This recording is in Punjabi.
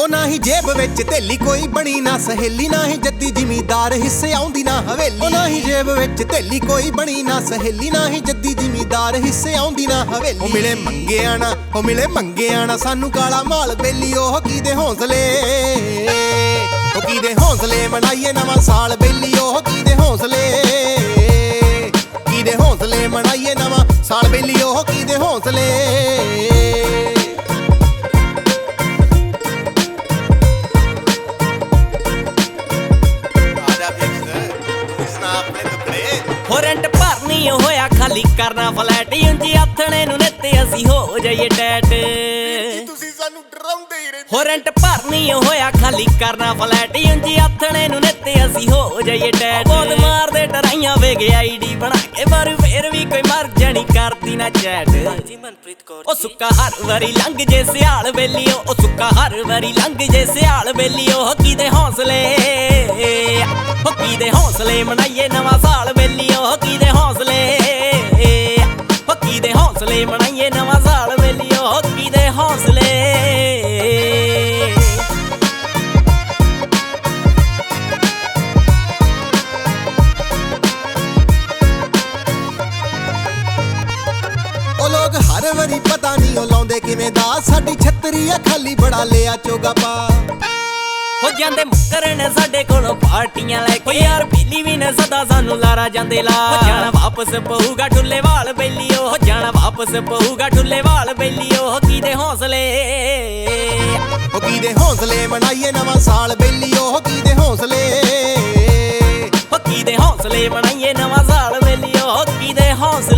ਉਹ ਨਾ ਹੀ ਜੇਬ ਵਿੱਚ ਥੇਲੀ ਕੋਈ ਬਣੀ ਨਾ ਸਹੇਲੀ, ਨਾ ਹੀ ਜੱਦੀ ਜ਼ਿਮੀਦਾਰ ਹਿੱਸੇ ਆਉਂਦੀ ਨਾ ਹਵੇਲੀ। ਉਹ ਨਾ ਹੀ ਜੇਬ ਵਿੱਚ ਥੇਲੀ ਕੋਈ ਬਣੀ ਨਾ ਸਹੇਲੀ, ਨਾ ਹੀ ਜੱਦੀ ਜ਼ਿਮੀਦਾਰ ਹਿੱਸੇ ਆਉਂਦੀ ਨਾ ਹਵੇਲੀ। ਉਹ ਮਿਲੇ ਮੰਗਿਆ ਨਾ, ਉਹ ਮਿਲੇ ਮੰਗਿਆ ਨਾ ਸਾਨੂੰ ਕਾਲਾ ਮਾਲ ਬੇਲੀ। ਉਹ ਕਿਹਦੇ ਹੌਸਲੇ, ਉਹ ਕਿਹਦੇ ਹੌਸਲੇ ਮਨਾਈਏ ਨਵਾਂ ਸਾਲ ਬੇਲੀ। ਉਹ ਕਿਹਦੇ ਹੌਸਲੇ, ਕਿਹਦੇ ਹੌਸਲੇ ਮਨਾਈਏ ਨਵਾਂ ਸਾਲ ਬੇਲੀ। ਉਹ ਕਿਹਦੇ ਹੌਸਲੇ। ਹੋ ਰੈਂਟ ਭਰਨੀ ਹੋਇਆ ਖਾਲੀ ਕਰਨਾ ਫਲੈਟ, ਉਂਝ ਆਥਣੇ ਨੂੰ ਨਿੱਤੇ ਅਸੀਂ ਹੋ ਜਾਈਏ ਟੈਟ। ਤੁਸੀਂ ਸਾਨੂੰ ਡਰਾਉਂਦੇ ਹੀ ਰਹਿੰਦੇ। ਹੋ ਰੈਂਟ ਭਰਨੀ ਹੋਇਆ ਖਾਲੀ ਕਰਨਾ ਫਲੈਟ, ਉਂਝ ਆਥਣੇ ਨੂੰ ਨਿੱਤੇ ਅਸੀਂ ਹੋ ਜਾਈਏ ਟੈਟ। ਬਹੁਤ ਮਾਰਦੇ ਡਰਾਈਆਂ ਵੇਗ ਆਈਡੀ ਬਣਾ ਕੇ, ਪਰ ਫੇਰ ਵੀ ਕੋਈ ਮਰ ਜਾਣੀ ਕਰਦੀ ਨਾ ਚੈਟ। ਉਹ ਸੁੱਕਾ ਹਰ ਵਾਰੀ ਲੰਘ ਜੇ ਸਿਆਲ ਬੇਲੀਓ, ਉਹ ਸੁੱਕਾ ਹਰ ਵਾਰੀ ਲੰਘ ਜੇ ਸਿਆਲ ਬੇਲੀਓ। ਕਿਹਦੇ ਹੌਸਲੇ, ਉਹ ਕਿਹਦੇ ਹੌਸਲੇ ਮਨਾਈਏ ਨਵਾਂ ਸਾਲ ਬੇਲੀਓ। ਕਿਹਦੇ ਹੌਸਲੇ, ਉਹ ਕਿਹਦੇ ਹੌਸਲੇ ਮਨਾਈਏ ਨਵਾਂ ਸਾਲ ਬੇਲੀਓ। ਕਿਹਦੇ ਹੌਸਲੇ। ਉਹ ਲੋਕ ਹਰ ਵਾਰੀ ਪਤਾ ਨਹੀਂ ਉਹ ਲਾਉਂਦੇ ਕਿਵੇਂ ਦਾ, ਸਾਡੀ ਛੱਤਰੀ ਆ ਖਾਲੀ ਬੜਾ ਲਿਆ ਚੋਗਾ ਪਾ। ਹੋ ਜਾਂਦੇ ਮੁੱਕਰਨ ਸਾਡੇ ਕੋਲੋਂ ਪਾਰਟੀਆਂ ਲੈ ਕੇ, ਯਾਰ ਬੀਲੀ ਵੀ ਨੇ ਸਦਾ ਸਾਨੂੰ ਲਾਰਾ ਜਾਂਦੇ ਲਾ। ਹੋ ਜਾਣਾ ਵਾਪਸ ਪਊਗਾ ਢੁੱਲੇ ਵਾਲ ਬੇਲੀਓ, ਹੋ ਜਾਣਾ ਵਾਪਸ ਪਊਗਾ ਢੁੱਲੇ ਵਾਲ ਬੇਲੀਓ। ਕਿਹਦੇ ਹੌਸਲੇ, ਉਹ ਕਿਹਦੇ ਹੌਸਲੇ ਮਨਾਈਏ ਨਵਾਂ ਸਾਲ ਬੇਲੀਓ। ਕਿਹਦੇ ਹੌਸਲੇ, ਉਹ ਕਿਹਦੇ ਹੌਸਲੇ ਮਨਾਈਏ ਨਵਾਂ ਸਾਲ ਬੇਲੀਓ। ਕਿਹਦੇ ਹੌਸਲੇ।